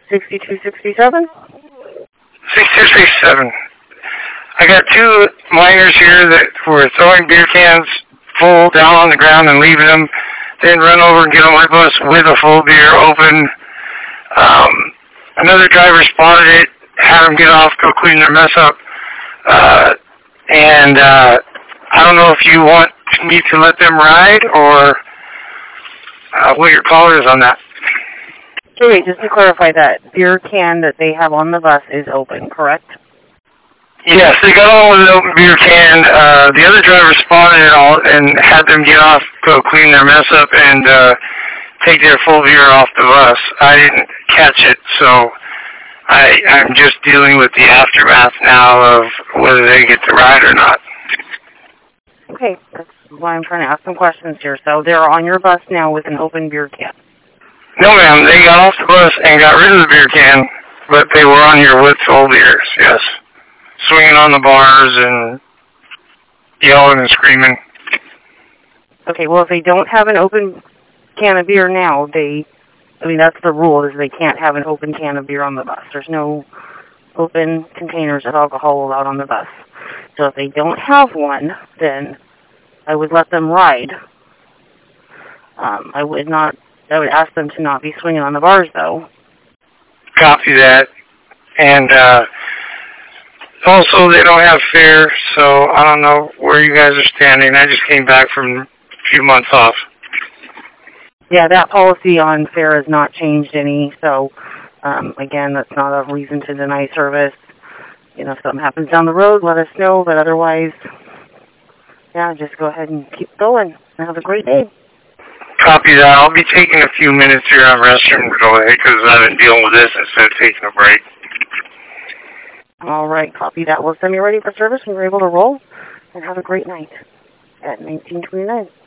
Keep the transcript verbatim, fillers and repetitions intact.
sixty-two sixty-seven? sixty-two sixty-seven. I got two miners here that were throwing beer cans full down on the ground and leaving them, then run over and get on my bus with a full beer open. Um, another driver spotted it, had them get off, go clean their mess up. Uh, and uh, I don't know if you want me to let them ride or uh, what your call is on that. So wait, just to clarify, that beer can that they have on the bus is open, correct? Yes, they got on with an open beer can. Uh, the other driver spotted it all and had them get off, go clean their mess up, and uh, take their full beer off the bus. I didn't catch it, so I, I'm just dealing with the aftermath now of whether they get to ride or not. Okay, that's why I'm trying to ask some questions here. So they're on your bus now with an open beer can? No, ma'am. They got off the bus and got rid of the beer can, but they were on here with full beers, yes. Swinging on the bars and yelling and screaming. Okay, well, if they don't have an open can of beer now, they, I mean, that's the rule, is they can't have an open can of beer on the bus. There's no open containers of alcohol allowed on the bus. So if they don't have one, then I would let them ride. Um, I would not, I would ask them to not be swinging on the bars, though. Copy that. And, uh, also, they don't have fare, so I don't know where you guys are standing. I just came back from a few months off. Yeah, that policy on fare has not changed any, so, um, again, that's not a reason to deny service. You know, if something happens down the road, let us know, but otherwise, yeah, just go ahead and keep going, and have a great day. Copy that. I'll be taking a few minutes here on restroom away because I've been dealing with this instead of taking a break. All right, copy that. We'll send you ready for service when you're able to roll, and have a great night at nineteen twenty-nine.